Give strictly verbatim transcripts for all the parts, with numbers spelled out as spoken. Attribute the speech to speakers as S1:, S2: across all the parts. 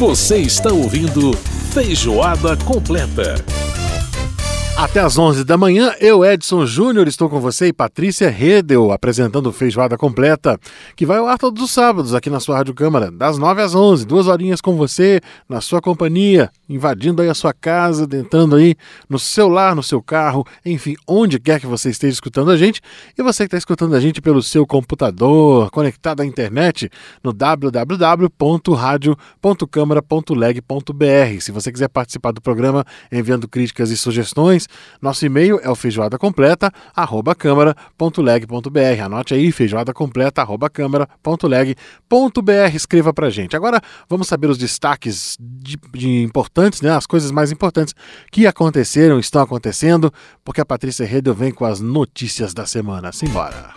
S1: Você está ouvindo Feijoada Completa.
S2: Até às onze da manhã, eu, Edson Júnior, estou com você e Patrícia Redel, apresentando Feijoada Completa, que vai ao ar todos os sábados aqui na sua Rádio Câmara, das nove às onze, duas horinhas com você, na sua companhia, invadindo aí a sua casa, entrando aí no seu lar, no seu carro, enfim, onde quer que você esteja escutando a gente, e você que está escutando a gente pelo seu computador, conectado à internet, no w w w ponto radio ponto câmara ponto leg ponto b r. Se você quiser participar do programa enviando críticas e sugestões, nosso e-mail é o feijoada completa arroba câmara ponto leg ponto b r. Anote aí, feijoada completa arroba câmara ponto leg ponto b r. Escreva pra gente. Agora vamos saber os destaques de, de importantes, né? As coisas mais importantes que aconteceram, estão acontecendo, porque a Patrícia Redel vem com as notícias da semana. Simbora!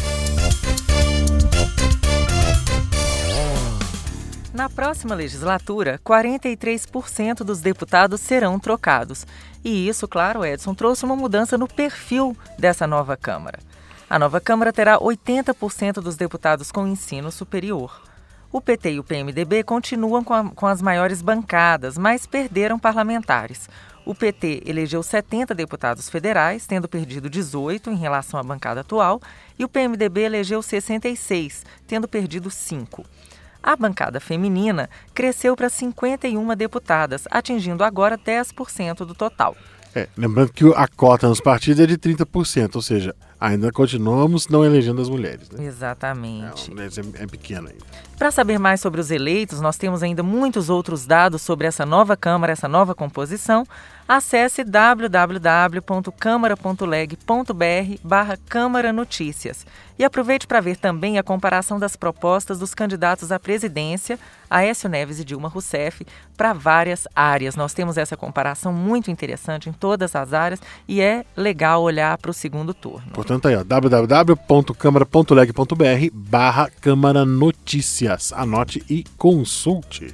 S3: Na próxima legislatura, quarenta e três por cento dos deputados serão trocados. E isso, claro, Edson, trouxe uma mudança no perfil dessa nova Câmara. A nova Câmara terá oitenta por cento dos deputados com ensino superior. O P T e o P M D B continuam com, a, com as maiores bancadas, mas perderam parlamentares. O P T elegeu setenta deputados federais, tendo perdido dezoito em relação à bancada atual, e o P M D B elegeu sessenta e seis, tendo perdido cinco. A bancada feminina cresceu para cinquenta e uma deputadas, atingindo agora dez por cento do total.
S2: É, lembrando que a cota nos partidos é de trinta por cento, ou seja, ainda continuamos não elegendo as mulheres, né?
S3: Exatamente.
S2: É, é pequeno ainda.
S3: Para saber mais sobre os eleitos, nós temos ainda muitos outros dados sobre essa nova Câmara, essa nova composição. Acesse w w w ponto câmara ponto leg ponto b r barra Câmara Notícias. E aproveite para ver também a comparação das propostas dos candidatos à presidência, Aécio Neves e Dilma Rousseff, para várias áreas. Nós temos essa comparação muito interessante em todas as áreas e é legal olhar para o segundo turno.
S2: Portanto, aí, ó, w w w ponto câmara ponto leg ponto b r barra Câmara Notícias. Anote e consulte.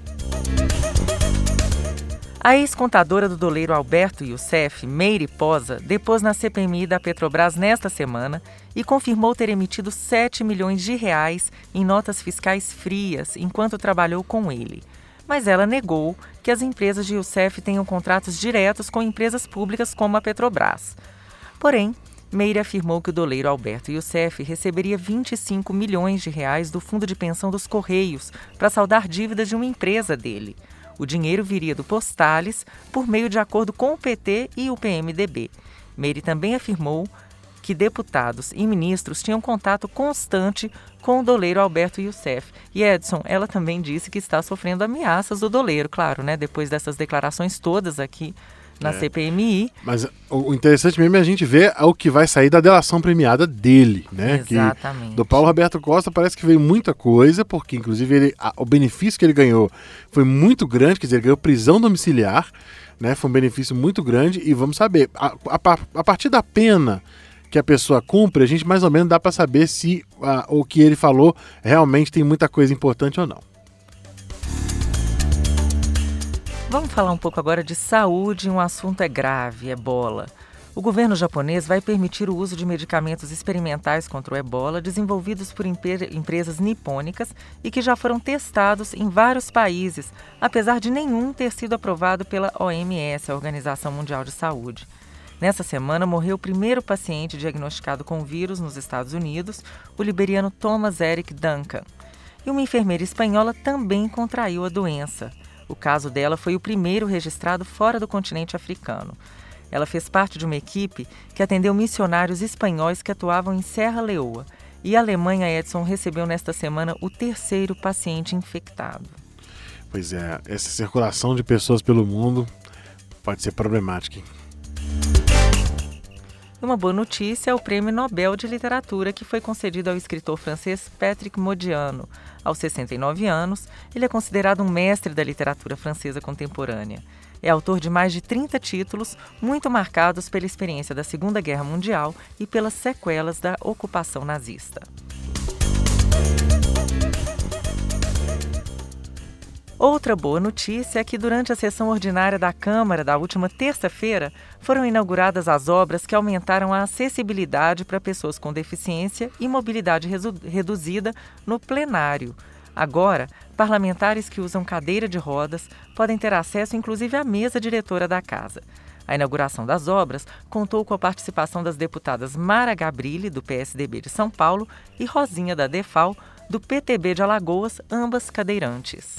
S3: A ex-contadora do doleiro Alberto Youssef, Meire Posa, depôs na C P M I da Petrobras nesta semana e confirmou ter emitido sete milhões de reais em notas fiscais frias enquanto trabalhou com ele. Mas ela negou que as empresas de Youssef tenham contratos diretos com empresas públicas como a Petrobras. Porém, Meire afirmou que o doleiro Alberto Youssef receberia vinte e cinco milhões de reais do Fundo de Pensão dos Correios para saldar dívidas de uma empresa dele. O dinheiro viria do Postales por meio de acordo com o P T e o P M D B. Meire também afirmou que deputados e ministros tinham contato constante com o doleiro Alberto Youssef. E Edson, ela também disse que está sofrendo ameaças do doleiro, claro, né? Depois dessas declarações todas aqui na é. C P M I.
S2: Mas o interessante mesmo é a gente ver o que vai sair da delação premiada dele, né?
S3: Exatamente.
S2: Que do Paulo Roberto Costa parece que veio muita coisa, porque inclusive ele, a, o benefício que ele ganhou foi muito grande, quer dizer, ele ganhou prisão domiciliar, né? Foi um benefício muito grande e vamos saber, a, a, a partir da pena que a pessoa cumpre, a gente mais ou menos dá para saber se a, o que ele falou realmente tem muita coisa importante ou não.
S3: Vamos falar um pouco agora de saúde, um assunto é grave, ebola. O governo japonês vai permitir o uso de medicamentos experimentais contra o ebola desenvolvidos por empre- empresas nipônicas e que já foram testados em vários países, apesar de nenhum ter sido aprovado pela O M S, a Organização Mundial de Saúde. Nessa semana, morreu o primeiro paciente diagnosticado com o vírus nos Estados Unidos, o liberiano Thomas Eric Duncan. E uma enfermeira espanhola também contraiu a doença. O caso dela foi o primeiro registrado fora do continente africano. Ela fez parte de uma equipe que atendeu missionários espanhóis que atuavam em Serra Leoa. E a Alemanha, Edson, recebeu nesta semana o terceiro paciente infectado.
S2: Pois é, essa circulação de pessoas pelo mundo pode ser problemática, hein?
S3: Uma boa notícia é o Prêmio Nobel de Literatura que foi concedido ao escritor francês Patrick Modiano. Aos sessenta e nove anos, ele é considerado um mestre da literatura francesa contemporânea. É autor de mais de trinta títulos, muito marcados pela experiência da Segunda Guerra Mundial e pelas sequelas da ocupação nazista. Outra boa notícia é que durante a sessão ordinária da Câmara da última terça-feira foram inauguradas as obras que aumentaram a acessibilidade para pessoas com deficiência e mobilidade resu- reduzida no plenário. Agora, parlamentares que usam cadeira de rodas podem ter acesso inclusive à mesa diretora da casa. A inauguração das obras contou com a participação das deputadas Mara Gabrilli, do P S D B de São Paulo, e Rosinha da Defal, do P T B de Alagoas, ambas cadeirantes.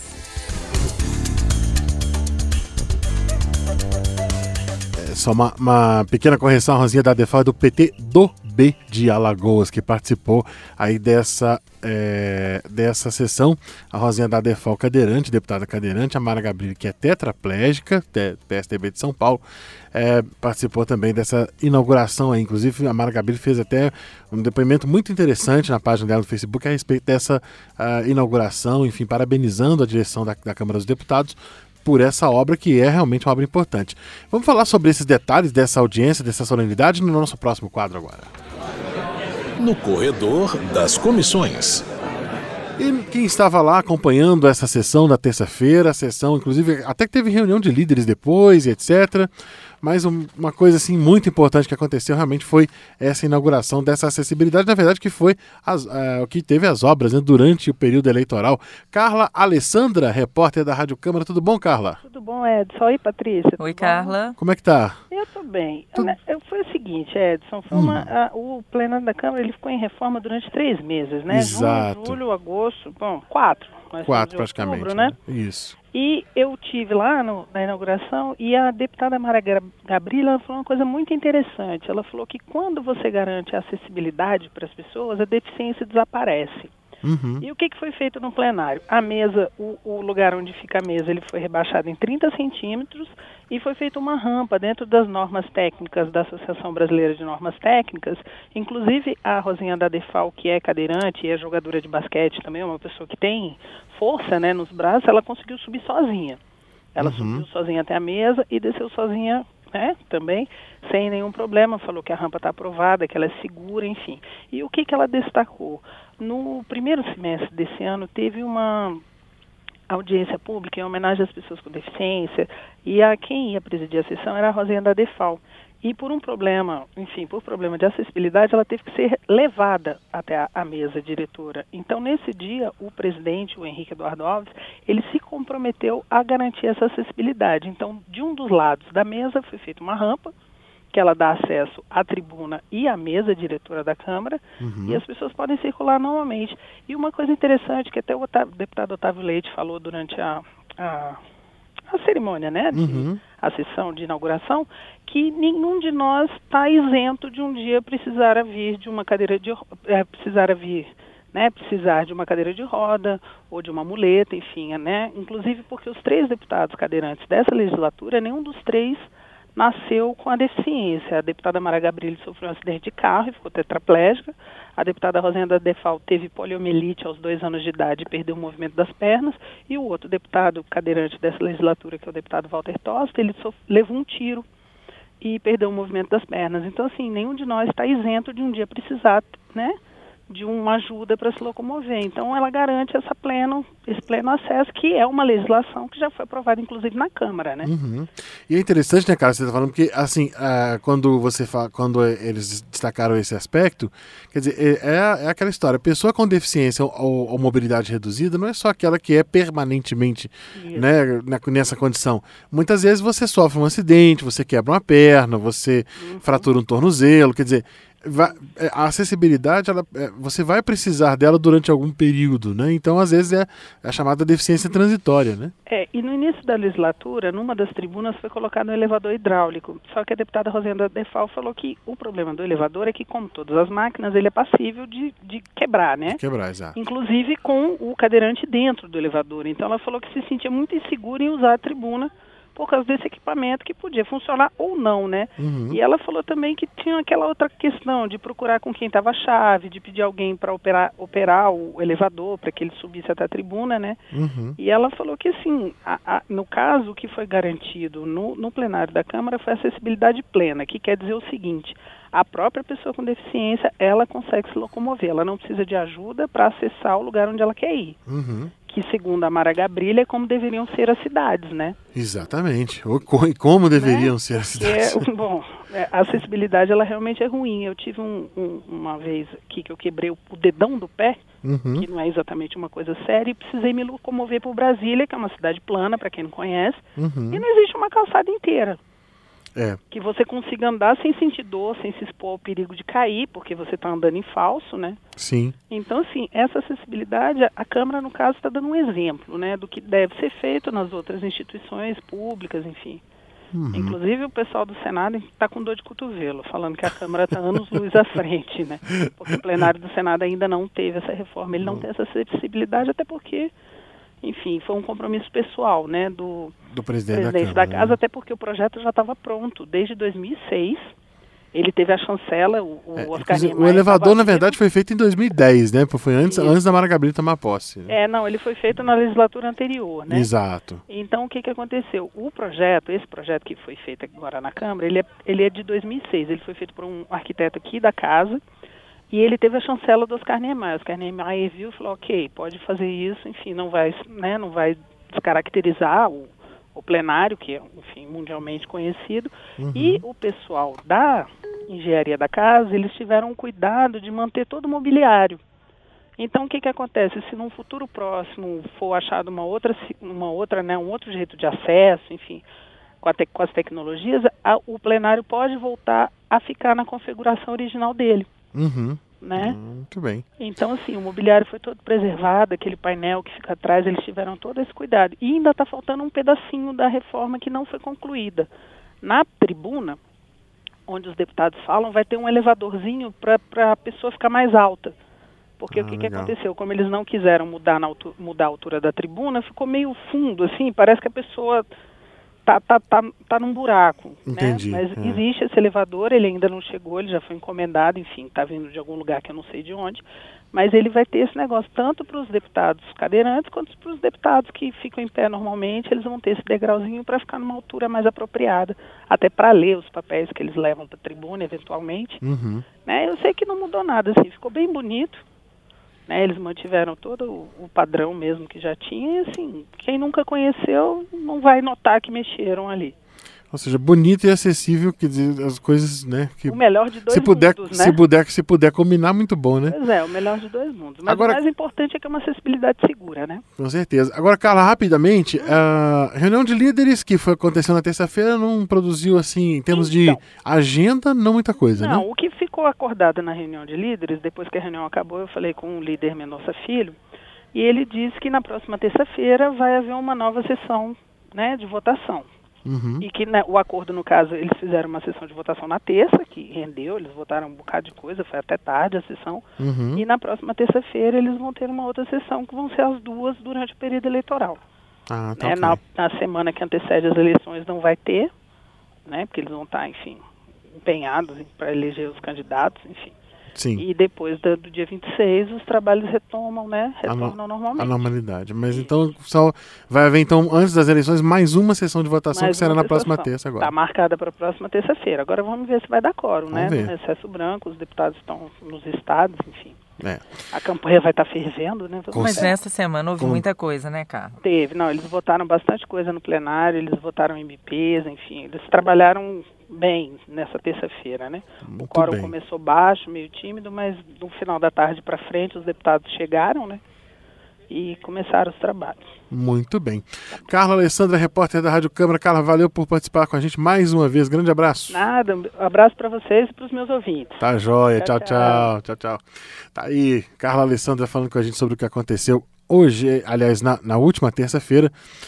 S2: É só uma, uma pequena correção, a Rosinha da Defal é do P T do B de Alagoas, que participou aí dessa, é, dessa sessão. A Rosinha da Defal, cadeirante, deputada cadeirante, a Mara Gabrilli, que é tetraplégica, P S D B de São Paulo, é, participou também dessa inauguração aí. Inclusive, a Mara Gabrilli fez até um depoimento muito interessante na página dela no Facebook a respeito dessa uh, inauguração, enfim, parabenizando a direção da, da Câmara dos Deputados por essa obra, que é realmente uma obra importante. Vamos falar sobre esses detalhes dessa audiência, dessa solenidade, no nosso próximo quadro agora.
S1: No corredor das comissões.
S2: E quem estava lá acompanhando essa sessão da terça-feira, a sessão, inclusive, até que teve reunião de líderes depois, etcétera. Mas um, uma coisa assim muito importante que aconteceu realmente foi essa inauguração dessa acessibilidade, na verdade que foi as, uh, o que teve as obras, né, durante o período eleitoral. Carla Alessandra, repórter da Rádio Câmara. Tudo bom, Carla?
S4: Tudo bom, Edson? Oi, Patrícia.
S3: Oi,
S4: bom?
S3: Carla.
S2: Como é que tá?
S4: Eu tô bem.
S2: Tu...
S4: Eu, foi o seguinte, Edson, foi
S2: hum.
S4: uma, a, o plenário da Câmara ele ficou em reforma durante três meses, né?
S2: Exato.
S4: Junho, julho, agosto, bom, quatro.
S2: Quatro praticamente,
S4: outubro, né?
S2: Isso.
S4: E eu tive lá no, na inauguração e a deputada Mara Gabrilli ela falou uma coisa muito interessante. Ela falou que quando você garante a acessibilidade para as pessoas, a deficiência desaparece.
S2: Uhum.
S4: E o que, que foi feito no plenário? A mesa, o, o lugar onde fica a mesa, ele foi rebaixado em trinta centímetros e foi feita uma rampa dentro das normas técnicas da Associação Brasileira de Normas Técnicas. Inclusive a Rosinha da Defal, que é cadeirante e é jogadora de basquete também, uma pessoa que tem força, né, nos braços, ela conseguiu subir sozinha. Ela uhum. subiu sozinha até a mesa e desceu sozinha, né, também, sem nenhum problema. Falou que a rampa está aprovada, que ela é segura, enfim. E o que, que ela destacou? No primeiro semestre desse ano, teve uma audiência pública em homenagem às pessoas com deficiência, e a quem ia presidir a sessão era a Rosinha da Defal. E por um problema, enfim, por problema de acessibilidade, ela teve que ser levada até a, a mesa diretora. Então, nesse dia, o presidente, o Henrique Eduardo Alves, ele se comprometeu a garantir essa acessibilidade. Então, de um dos lados da mesa foi feita uma rampa, que ela dá acesso à tribuna e à mesa diretora da Câmara, uhum. e as pessoas podem circular normalmente. E uma coisa interessante, que até o Otávio, deputado Otávio Leite falou durante a, a, a cerimônia, né, de, uhum. a sessão de inauguração, que nenhum de nós está isento de um dia precisar vir de uma cadeira de é, precisar vir, né, precisar de uma cadeira de roda ou de uma muleta, enfim, né, inclusive porque os três deputados cadeirantes dessa legislatura, nenhum dos três nasceu com a deficiência. A deputada Mara Gabrilli sofreu um acidente de carro e ficou tetraplégica. A deputada Rosinha da Defal teve poliomielite aos dois anos de idade e perdeu o movimento das pernas. E o outro deputado cadeirante dessa legislatura, que é o deputado Walter Tosta, ele sof- levou um tiro e perdeu o movimento das pernas. Então, assim, nenhum de nós está isento de um dia precisar, né, de uma ajuda para se locomover. Então, ela garante essa pleno, esse pleno acesso, que é uma legislação que já foi aprovada, inclusive, na Câmara, né?
S2: Uhum. E é interessante, né, cara, você está falando, porque, assim, uh, quando você fala, quando eles destacaram esse aspecto, quer dizer, é, é aquela história, a pessoa com deficiência ou, ou mobilidade reduzida não é só aquela que é permanentemente, né, nessa condição. Muitas vezes você sofre um acidente, você quebra uma perna, você uhum. fratura um tornozelo, quer dizer, a acessibilidade, ela, você vai precisar dela durante algum período, né? Então, às vezes, é a chamada deficiência transitória, né?
S4: É, e no início da legislatura, numa das tribunas foi colocado um elevador hidráulico. Só que a deputada Rosinha da Defal falou que o problema do elevador é que, como todas as máquinas, ele é passível de, de quebrar, né?
S2: De quebrar, exato.
S4: Inclusive com o cadeirante dentro do elevador. Então, ela falou que se sentia muito insegura em usar a tribuna por causa desse equipamento que podia funcionar ou não, né? Uhum. E ela falou também que tinha aquela outra questão de procurar com quem estava a chave, de pedir alguém para operar, operar o elevador para que ele subisse até a tribuna, né? Uhum. E ela falou que, assim, a, a, no caso, o que foi garantido no, no plenário da Câmara foi a acessibilidade plena, que quer dizer o seguinte: a própria pessoa com deficiência, ela consegue se locomover, ela não precisa de ajuda para acessar o lugar onde ela quer ir. Uhum. Que, segundo a Mara Gabrilli, é como deveriam ser as cidades, né?
S2: Exatamente. E como deveriam né? ser as cidades.
S4: É, bom, a acessibilidade, ela realmente é ruim. Eu tive um, um, uma vez aqui que eu quebrei o, o dedão do pé,
S2: uhum.
S4: que não é exatamente uma coisa séria, e precisei me locomover por Brasília, que é uma cidade plana, para quem não conhece,
S2: Uhum.
S4: e não existe uma calçada inteira.
S2: É.
S4: Que você consiga andar sem sentir dor, sem se expor ao perigo de cair, porque você está andando em falso, né?
S2: Sim.
S4: Então, assim, essa acessibilidade, a Câmara, no caso, está dando um exemplo, né, do que deve ser feito nas outras instituições públicas, enfim.
S2: Uhum.
S4: Inclusive, o pessoal do Senado está com dor de cotovelo, falando que a Câmara está anos-luz à frente, né? Porque o plenário do Senado ainda não teve essa reforma, ele não tem essa acessibilidade, até porque, enfim, foi um compromisso pessoal, né, do,
S2: Do presidente,
S4: presidente
S2: da
S4: da,
S2: Câmara,
S4: Casa,
S2: né?
S4: até porque o projeto já estava pronto desde dois mil e seis. Ele teve a chancela, o, o
S2: É,
S4: Oscar
S2: inclusive,
S4: Niemeyer
S2: o elevador,
S4: estava
S2: na verdade,
S4: vivo.
S2: foi feito em dois mil e dez, né? Foi antes,
S4: Isso.
S2: antes da Mara Gabrilli tomar posse. Né?
S4: É, não, ele foi feito na legislatura anterior, né?
S2: Exato.
S4: Então, o que, que aconteceu? O projeto, esse projeto que foi feito agora na Câmara, ele é, ele é de dois mil e seis. Ele foi feito por um arquiteto aqui da casa e ele teve a chancela do Oscar Niemeyer. O Oscar Niemeyer viu e falou, ok, pode fazer isso, enfim, não vai, né, não vai descaracterizar o, o plenário, que é, enfim, mundialmente conhecido.
S2: Uhum.
S4: E o pessoal da engenharia da casa, eles tiveram o cuidado de manter todo o mobiliário. Então, o que que acontece? Se num futuro próximo for achado uma outra, uma outra, né, um outro jeito de acesso, enfim, com, a te, com as tecnologias, a, o plenário pode voltar a ficar na configuração original dele,
S2: Uhum.
S4: né?
S2: Muito bem.
S4: Então, assim, o mobiliário foi todo preservado, aquele painel que fica atrás, eles tiveram todo esse cuidado. E ainda está faltando um pedacinho da reforma que não foi concluída. Na tribuna, onde os deputados falam, vai ter um elevadorzinho para a pessoa ficar mais alta. Porque
S2: Ah,
S4: o que, que
S2: legal.
S4: aconteceu? Como eles não quiseram mudar, na altu- mudar a altura da tribuna, ficou meio fundo, assim, parece que a pessoa tá, tá, tá, tá num buraco.
S2: Entendi,
S4: Né? Mas
S2: é.
S4: existe esse elevador, ele ainda não chegou, ele já foi encomendado, enfim, está vindo de algum lugar que eu não sei de onde, mas ele vai ter esse negócio tanto para os deputados cadeirantes quanto para os deputados que ficam em pé normalmente, eles vão ter esse degrauzinho para ficar numa altura mais apropriada, até para ler os papéis que eles levam para a tribuna, eventualmente.
S2: Uhum.
S4: Né? Eu sei que não mudou nada, assim, ficou bem bonito. Né, eles mantiveram todo o, o padrão mesmo que já tinha e, assim, quem nunca conheceu não vai notar que mexeram ali.
S2: Ou seja, bonito e acessível, quer dizer, as coisas, né? Que
S4: O melhor de dois
S2: se puder,
S4: mundos, né?
S2: se puder, se puder combinar, muito bom, né?
S4: Pois é, o melhor de dois mundos. Mas
S2: Agora-
S4: o mais importante é que é uma acessibilidade segura, né?
S2: Com certeza. Agora, Carla, rapidamente, a reunião de líderes que foi acontecendo na terça-feira não produziu, assim, em termos
S4: Então.
S2: de agenda, não muita coisa,
S4: Não,
S2: né?
S4: o que ficou acordado na reunião de líderes, depois que a reunião acabou, eu falei com o líder Mendonça Filho, e ele disse que na próxima terça-feira vai haver uma nova sessão, né, de votação.
S2: Uhum.
S4: E que, né, o acordo, no caso, eles fizeram uma sessão de votação na terça, que rendeu, eles votaram um bocado de coisa, foi até tarde a sessão.
S2: Uhum.
S4: E na próxima terça-feira eles vão ter uma outra sessão, que vão ser as duas durante o período eleitoral.
S2: Ah, tá
S4: Né,
S2: ok.
S4: na, na semana que antecede as eleições não vai ter, né, porque eles vão estar, enfim, empenhados para eleger os candidatos, enfim.
S2: Sim,
S4: E depois da- do dia vinte e seis os trabalhos retomam, né,
S2: A no-
S4: retornam normalmente.
S2: a normalidade. Mas então, só vai haver, então, antes das eleições, mais uma sessão de votação
S4: Mais
S2: que será
S4: uma
S2: na próxima
S4: sessão.
S2: terça agora.
S4: Está marcada para a próxima terça-feira. Agora vamos ver se vai dar quórum, né?
S2: Vamos ver.
S4: No recesso branco, os deputados estão nos estados, enfim.
S2: É.
S4: A campanha vai estar fervendo, né? Vamos
S2: Com
S3: Mas
S4: ver.
S3: nessa semana houve
S2: Com-
S3: muita coisa, né, Carla?
S4: Teve, não, eles votaram bastante coisa no plenário, eles votaram M Ps, enfim, eles trabalharam bem nessa terça-feira, né? O
S2: Muito
S4: quórum
S2: bem.
S4: começou baixo, meio tímido, mas no final da tarde para frente os deputados chegaram, né? E começaram os trabalhos.
S2: Muito bem. Carla Alessandra, repórter da Rádio Câmara. Carla, valeu por participar com a gente mais uma vez. Grande abraço.
S4: Nada, um abraço para vocês e para os meus ouvintes.
S2: Tá joia. Tchau,
S4: Tchau,
S2: tchau. Tchau, tchau. Tá aí, Carla Alessandra falando com a gente sobre o que aconteceu hoje, aliás, na, na última terça-feira,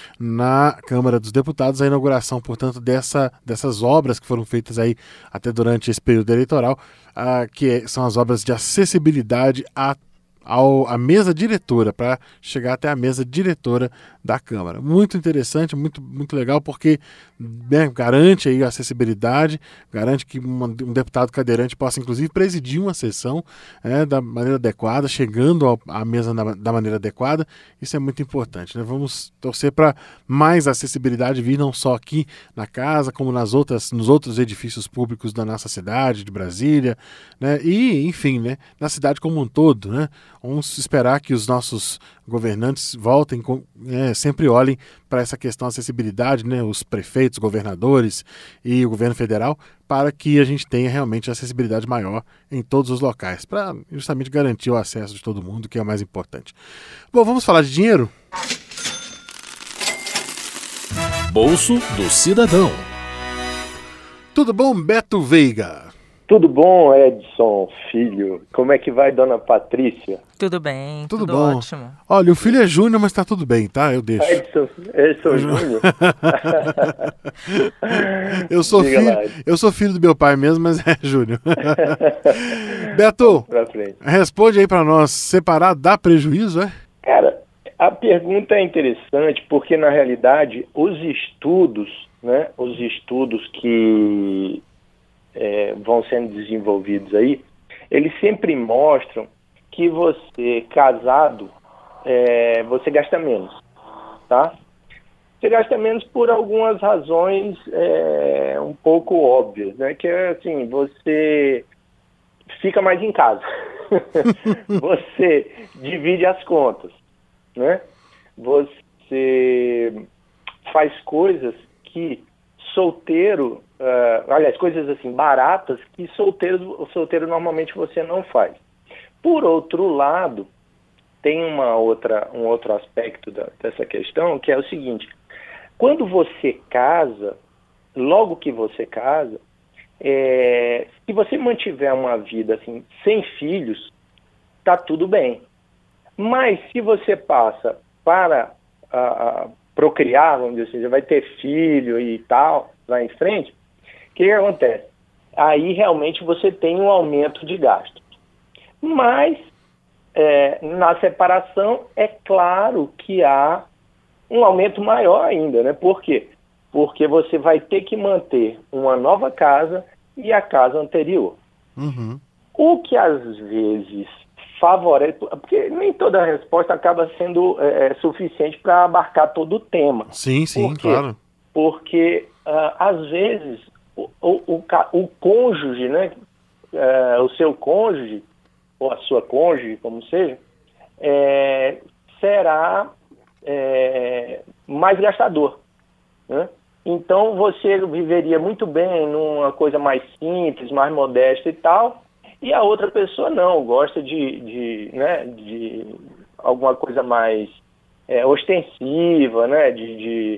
S2: na Câmara dos Deputados, a inauguração, portanto, dessa, dessas obras que foram feitas aí até durante esse período eleitoral, ah, que é- são as obras de acessibilidade a ao, a mesa diretora, para chegar até a mesa diretora da Câmara. Muito interessante, muito, muito legal, porque, né, garante aí a acessibilidade, garante que uma- um deputado cadeirante possa, inclusive, presidir uma sessão, né, da maneira adequada, chegando ao- à mesa da, da maneira adequada. Isso é muito importante, né? Vamos torcer para mais acessibilidade vir não só aqui na casa, como nas outras, nos outros edifícios públicos da nossa cidade, de Brasília, né? E, enfim, né, na cidade como um todo, né? Vamos esperar que os nossos governantes voltem, com, é, sempre olhem para essa questão da acessibilidade, né, os prefeitos, governadores e o governo federal, para que a gente tenha realmente acessibilidade maior em todos os locais, para justamente garantir o acesso de todo mundo, que é o mais importante. Bom, vamos falar de dinheiro?
S1: Bolso do Cidadão.
S2: Tudo bom, Beto Veiga?
S5: Tudo bom, Edson, filho? Como é que vai, dona Patrícia?
S3: Tudo bem,
S2: tudo,
S3: tudo
S2: bom.
S3: Ótimo.
S2: Olha, o filho é Júnior, mas tá tudo bem, tá? Eu deixo.
S5: Edson, Edson Júnior?
S2: eu, sou filho, eu sou filho do meu pai mesmo, mas é Júnior. Beto, responde aí pra nós, separar dá prejuízo, é?
S5: Cara, a pergunta é interessante porque, na realidade, os estudos, né, os estudos que... É, vão sendo desenvolvidos aí, eles sempre mostram que você, casado, é, você gasta menos, tá? Você gasta menos por algumas razões é, um pouco óbvias, né? Que é assim, você fica mais em casa, você divide as contas, né? Você faz coisas que solteiro, uh, aliás, coisas assim baratas que solteiro, solteiro normalmente você não faz. Por outro lado, tem uma outra, um outro aspecto da, dessa questão, que é o seguinte: quando você casa, logo que você casa, é, se você mantiver uma vida assim, sem filhos, tá tudo bem. Mas se você passa para a, a procriar, vamos dizer assim, já vai ter filho e tal, lá em frente, o que, que acontece? Aí realmente você tem um aumento de gasto. Mas é, na separação é claro que há um aumento maior ainda, né? Por quê? Porque você vai ter que manter uma nova casa e a casa anterior.
S2: Uhum.
S5: O que às vezes favorece, porque nem toda resposta acaba sendo é, suficiente para abarcar todo o tema.
S2: Sim, sim,
S5: Por quê?
S2: claro.
S5: Porque uh, às vezes o, o, o, o cônjuge, né, uh, o seu cônjuge, ou a sua cônjuge, como seja, é, será é, mais gastador, né? Então você viveria muito bem numa coisa mais simples, mais modesta e tal, e a outra pessoa não, gosta de, de, né, de alguma coisa mais é, ostensiva, né, de, de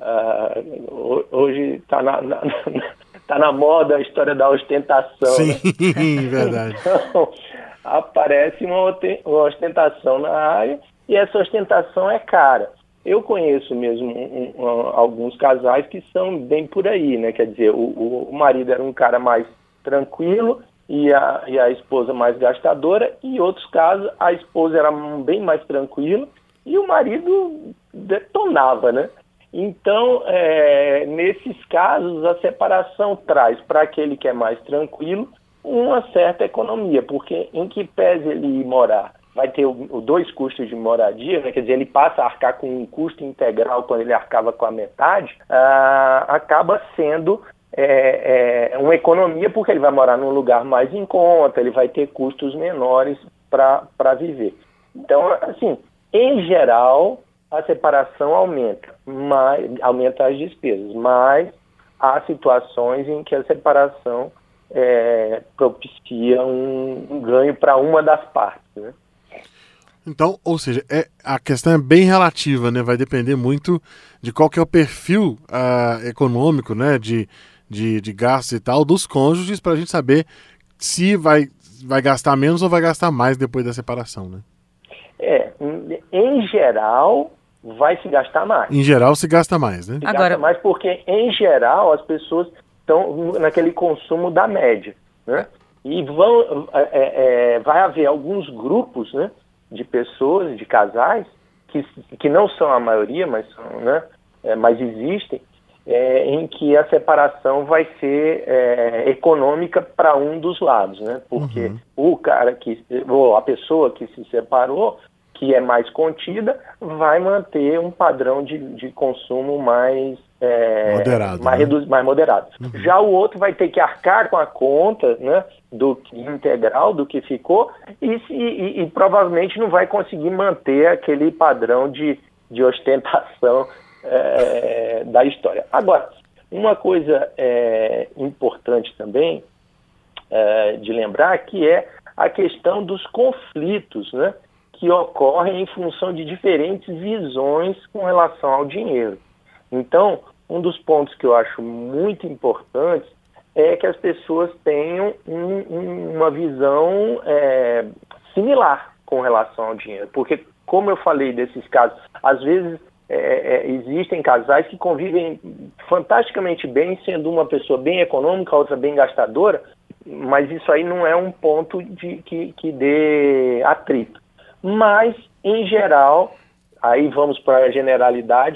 S5: uh, hoje está na, na, tá na moda a história da ostentação.
S2: Sim,
S5: né?
S2: verdade.
S5: Então, aparece uma ostentação na área e essa ostentação é cara. Eu conheço mesmo um, um, alguns casais que são bem por aí, né? Quer dizer, o, o marido era um cara mais tranquilo e a, e a esposa mais gastadora, e em outros casos a esposa era bem mais tranquila e o marido detonava, né? Então, é, nesses casos, a separação traz para aquele que é mais tranquilo uma certa economia, porque em que pese ele ir morar, vai ter o, o dois custos de moradia, né? Quer dizer, ele passa a arcar com um custo integral quando ele arcava com a metade, ah, acaba sendo é, é, uma economia, porque ele vai morar num lugar mais em conta, ele vai ter custos menores para viver. Então, assim, em geral, a separação aumenta, mas, aumenta as despesas, mas há situações em que a separação é, propicia um, um ganho para uma das partes, né?
S2: Então, ou seja, é, a questão é bem relativa, né? Vai depender muito de qual que é o perfil uh, econômico, né? De, de, de gastos e tal dos cônjuges, para a gente saber se vai, vai gastar menos ou vai gastar mais depois da separação, né?
S5: É, em geral, vai se gastar mais.
S2: Em geral, se gasta mais, né?
S5: Se
S3: Agora...
S5: gasta mais porque, em geral, as pessoas estão naquele consumo da média, né? E vão, é, é, vai haver alguns grupos, né, de pessoas, de casais, que, que não são a maioria, mas, são, né, é, mas existem, é, em que a separação vai ser é, econômica para um dos lados, né? Porque uhum. o cara que, ou a pessoa que se separou, que é mais contida, vai manter um padrão de, de consumo mais, é,
S2: moderado,
S5: mais,
S2: né?
S5: redu- mais moderado. Uhum. Já o outro vai ter que arcar com a conta, né, do integral, do que ficou, e, e, e provavelmente não vai conseguir manter aquele padrão de, de ostentação é, da história. Agora, uma coisa é, importante também é, de lembrar, que é a questão dos conflitos, né, que ocorrem em função de diferentes visões com relação ao dinheiro. Então, um dos pontos que eu acho muito importantes é que as pessoas tenham um, um, uma visão é, similar com relação ao dinheiro. Porque, como eu falei desses casos, às vezes é, é, existem casais que convivem fantasticamente bem, sendo uma pessoa bem econômica, a outra bem gastadora, mas isso aí não é um ponto de, que, que dê atrito. Mas, em geral, aí vamos para a generalidade,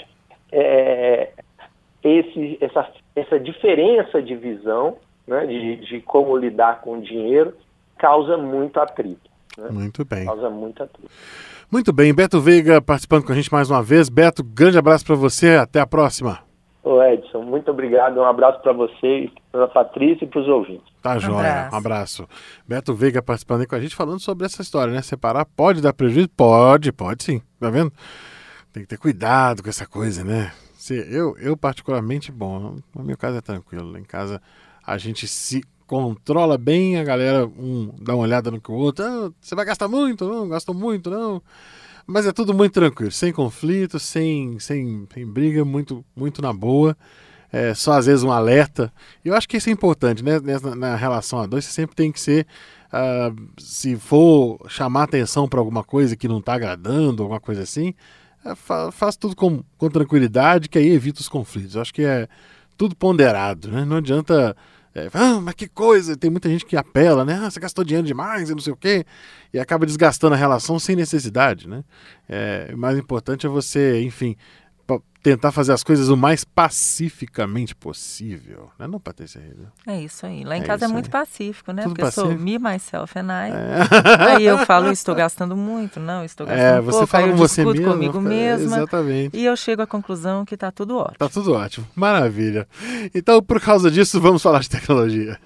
S5: é, esse, essa, essa diferença de visão, né, de, de como lidar com o dinheiro, causa muito atrito. Né?
S2: Muito bem.
S5: Causa muito atrito.
S2: Muito bem, Beto Veiga participando com a gente mais uma vez. Beto, grande abraço para você, até a próxima.
S5: Ô Edson, muito obrigado, um abraço para você, para a Patrícia e para os ouvintes.
S2: Tá
S3: Um
S2: joia,
S3: abraço.
S2: um abraço. Beto Veiga participando aí com a gente, falando sobre essa história, né? Separar pode dar prejuízo? Pode, pode sim, tá vendo? Tem que ter cuidado com essa coisa, né? Se, eu, eu particularmente, bom, no meu caso é tranquilo, lá em casa a gente se controla bem, a galera um dá uma olhada no que o outro, ah, você vai gastar muito? Não, gastou muito, não. Mas é tudo muito tranquilo, sem conflito, sem, sem, sem briga, muito, muito na boa. É, só às vezes um alerta. E eu acho que isso é importante, né? Na, na relação a dois, você sempre tem que ser, uh, se for chamar atenção para alguma coisa que não está agradando, alguma coisa assim, é, fa, faz tudo com, com tranquilidade, que aí evita os conflitos. Eu acho que é tudo ponderado, né? Não adianta... É, ah, mas que coisa, tem muita gente que apela, né? Ah, você gastou dinheiro demais e não sei o quê, e acaba desgastando a relação sem necessidade, né? É, o mais importante é você, enfim, p- tentar fazer as coisas o mais pacificamente possível, né? Não, Patrícia?
S3: É isso aí. Lá em
S2: É
S3: casa é
S2: isso
S3: muito
S2: aí.
S3: pacífico, né?
S2: Tudo
S3: Porque eu sou
S2: pacífico.
S3: me, myself and I.
S2: É.
S3: Aí eu falo, estou gastando muito, não, estou gastando
S2: É, você
S3: pouco.
S2: fala
S3: Aí eu
S2: com você
S3: discuto
S2: mesmo.
S3: comigo
S2: fica-
S3: mesma.
S2: Exatamente.
S3: E eu chego à conclusão que está tudo ótimo.
S2: Tá tudo ótimo. Maravilha. Então, por causa disso, vamos falar de tecnologia.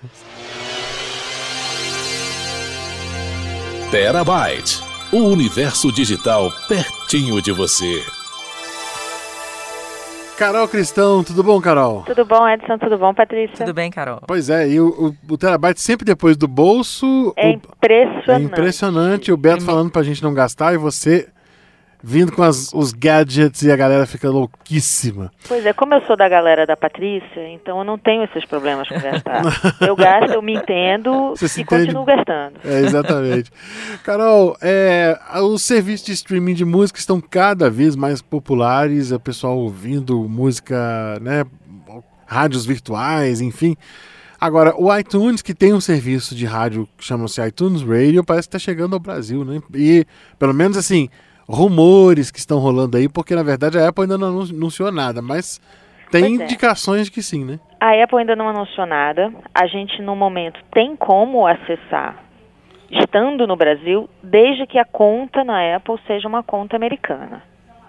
S1: Terabyte, o universo digital pertinho de você.
S2: Carol Cristão, tudo bom, Carol?
S6: Tudo bom, Edson? Tudo bom, Patrícia?
S3: Tudo bem, Carol?
S2: Pois é, e o, o, o Terabyte sempre depois do bolso.
S6: É
S2: o-
S6: impressionante.
S2: É impressionante o Beto falando pra gente não gastar e você vindo com as- os gadgets e a galera fica louquíssima.
S6: Pois é, como eu sou da galera da Patrícia, então eu não tenho esses problemas com gastar. Eu gasto, eu me entendo
S2: Você se
S6: e
S2: entende?
S6: continuo gastando.
S2: É, exatamente. Carol, é, os serviços de streaming de música estão cada vez mais populares, o pessoal ouvindo música, né, rádios virtuais, enfim. Agora, o iTunes, que tem um serviço de rádio que chama-se iTunes Radio, parece que está chegando ao Brasil, né? E, pelo menos assim, rumores que estão rolando aí, porque na verdade a Apple ainda não anun- anunciou nada, mas tem
S6: Pois é.
S2: indicações de que sim, né?
S6: A Apple ainda não anunciou nada. A gente, no momento, tem como acessar, estando no Brasil, desde que a conta na Apple seja uma conta americana.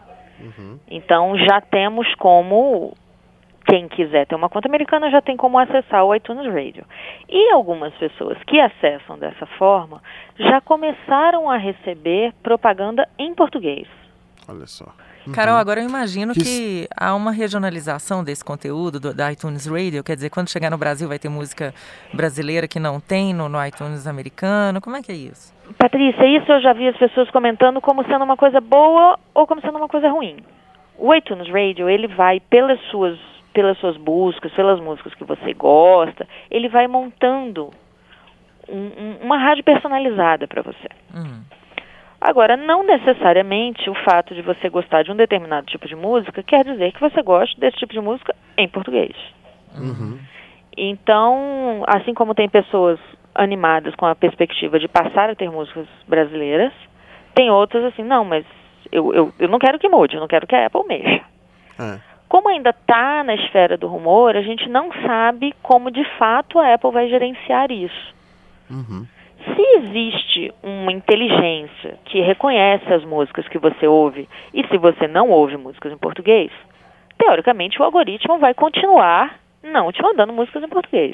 S6: Então, já temos como... Quem quiser ter uma conta americana já tem como acessar o iTunes Radio. E algumas pessoas que acessam dessa forma já começaram a receber propaganda em português.
S2: Olha só.
S3: Carol, agora eu imagino
S2: Que
S3: que há uma regionalização desse conteúdo do, da iTunes Radio, quer dizer, quando chegar no Brasil vai ter música brasileira que não tem no, no iTunes americano, como é que é isso?
S6: Patrícia, isso eu já vi as pessoas comentando como sendo uma coisa boa ou como sendo uma coisa ruim. O iTunes Radio, ele vai pelas suas, pelas suas buscas, pelas músicas que você gosta, ele vai montando um, um, uma rádio personalizada para você.
S3: Hum.
S6: Agora, não necessariamente o fato de você gostar de um determinado tipo de música quer dizer que você goste desse tipo de música em português.
S2: Uhum.
S6: Então, assim como tem pessoas animadas com a perspectiva de passar a ter músicas brasileiras, tem outras assim, não, mas eu, eu, eu não quero que mude, eu não quero que a Apple mexa.
S2: É.
S6: Como ainda está na esfera do rumor, a gente não sabe como de fato a Apple vai gerenciar isso.
S2: Uhum.
S6: Se existe uma inteligência que reconhece as músicas que você ouve, e se você não ouve músicas em português, teoricamente o algoritmo vai continuar não te mandando músicas em português.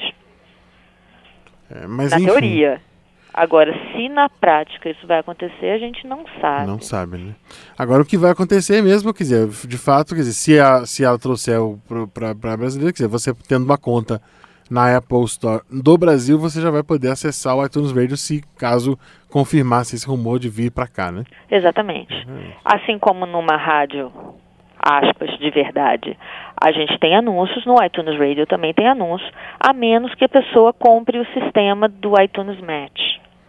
S2: É, mas,
S6: na
S2: enfim,
S6: teoria. Agora, se na prática isso vai acontecer, a gente não sabe.
S2: Não sabe, né? Agora, o que vai acontecer mesmo, quer dizer, de fato, quer dizer, se, a, se ela trouxer para brasileiro, quer dizer, você tendo uma conta na Apple Store do Brasil, você já vai poder acessar o iTunes Radio se caso confirmasse esse rumor de vir para cá, né?
S6: Exatamente. Uhum. Assim como numa rádio, aspas, de verdade, a gente tem anúncios, no iTunes Radio também tem anúncios, a menos que a pessoa compre o sistema do iTunes Match,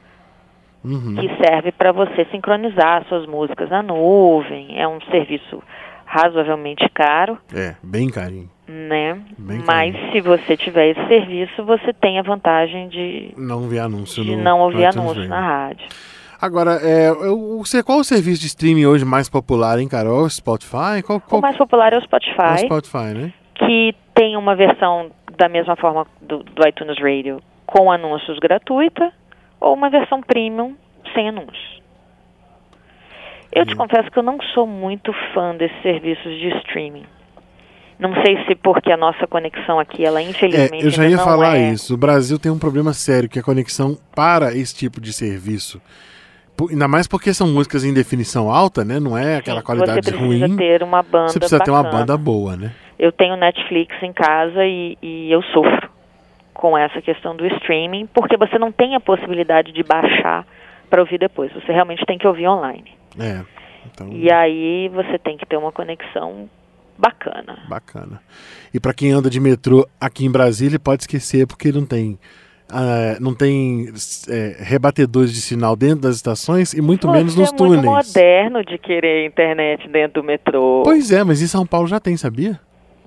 S6: uhum. que serve para você sincronizar suas músicas na nuvem. É um serviço razoavelmente caro.
S2: É, bem carinho.
S6: Né?
S2: Bem
S6: Mas
S2: carinho.
S6: Se você tiver esse serviço, você tem a vantagem de
S2: não ouvir anúncio,
S6: de
S2: no,
S6: não ouvir
S2: no
S6: anúncio na rádio.
S2: Agora, é, eu, qual o serviço de streaming hoje mais popular, hein, Carol? O Spotify? Qual, qual...
S6: O mais popular é o Spotify.
S2: É o Spotify, né?
S6: Que tem uma versão da mesma forma do, do iTunes Radio, com anúncios gratuita, ou uma versão premium sem anúncios. Eu hum. te confesso que eu não sou muito fã desses serviços de streaming. Não sei se porque a nossa conexão aqui, ela infelizmente
S2: é, eu já ia
S6: não
S2: falar
S6: é...
S2: isso. O Brasil tem um problema sério, que é a conexão para esse tipo de serviço. Ainda mais porque são músicas em definição alta, né? Não é aquela
S6: Sim,
S2: qualidade ruim.
S6: Você precisa ter uma banda
S2: Você precisa
S6: bacana.
S2: ter uma banda boa, né?
S6: Eu tenho Netflix em casa e, e eu sofro com essa questão do streaming, porque você não tem a possibilidade de baixar para ouvir depois. Você realmente tem que ouvir online.
S2: É. Então...
S6: E aí você tem que ter uma conexão bacana.
S2: Bacana. E para quem anda de metrô aqui em Brasília, pode esquecer, porque não tem, uh, não tem é, rebatedores de sinal dentro das estações e muito
S6: Você
S2: menos nos
S6: é
S2: túneis.
S6: muito moderno de querer internet dentro do metrô.
S2: Pois é, mas em São Paulo já tem, sabia?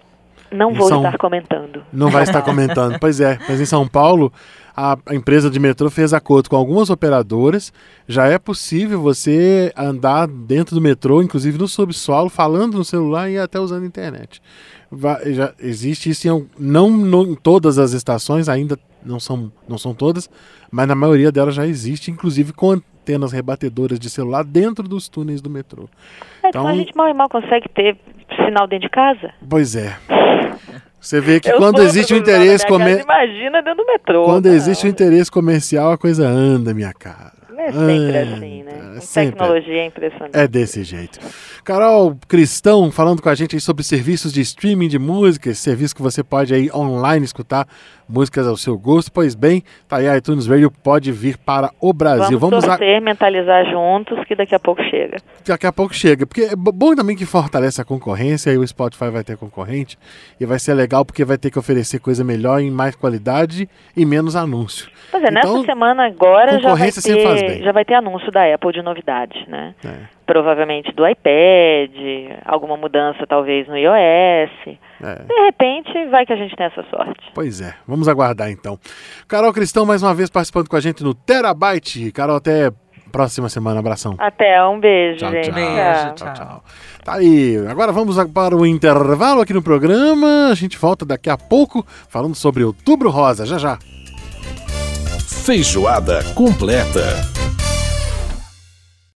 S6: Não
S2: em
S6: vou
S2: São...
S6: estar comentando.
S2: Não vai estar comentando. Pois é, mas em São Paulo, a, a empresa de metrô fez acordo com algumas operadoras. Já é possível você andar dentro do metrô, inclusive no subsolo, falando no celular e até usando a internet. Vai, já existe isso em, não no, em todas as estações, ainda não são, não são todas, mas na maioria delas já existe, inclusive com antenas rebatedoras de celular dentro dos túneis do metrô.
S6: É,
S2: então,
S6: a gente mal e mal consegue ter sinal dentro de casa.
S2: Pois é. Você vê que
S6: eu
S2: quando existe um interesse comercial...
S6: Imagina dentro do metrô.
S2: Quando
S6: não.
S2: existe um interesse comercial, a coisa anda, minha cara.
S6: É sempre
S2: anda,
S6: assim, né? Com
S2: sempre.
S6: tecnologia é impressionante.
S2: É desse jeito. Carol Cristão, falando com a gente aí sobre serviços de streaming de música, serviço que você pode aí online escutar músicas ao seu gosto. Pois bem, tá aí a iTunes Radio, pode vir para o Brasil.
S6: Vamos,
S2: Vamos
S6: torcer,
S2: a...
S6: mentalizar juntos, que daqui a pouco chega.
S2: Daqui a pouco chega, porque é bom também que fortalece a concorrência, aí o Spotify vai ter concorrente, e vai ser legal porque vai ter que oferecer coisa melhor, em mais qualidade e menos anúncio.
S6: Pois é,
S2: então,
S6: nessa semana agora já vai,
S2: faz bem.
S6: ter, já vai ter anúncio da Apple de novidades, né?
S2: É.
S6: Provavelmente do iPad, alguma mudança talvez no iOS. É. De repente, vai que a gente tem essa sorte.
S2: Pois é, vamos aguardar então. Carol Cristão, mais uma vez participando com a gente no Terabyte. Carol, até próxima semana. Abração.
S6: Até, um beijo,
S2: tchau,
S6: gente.
S2: Tchau.
S3: Beijo,
S2: tchau, tchau. Tá aí, agora vamos para o intervalo aqui no programa. A gente volta daqui a pouco falando sobre Outubro Rosa. Já, já.
S1: Feijoada completa.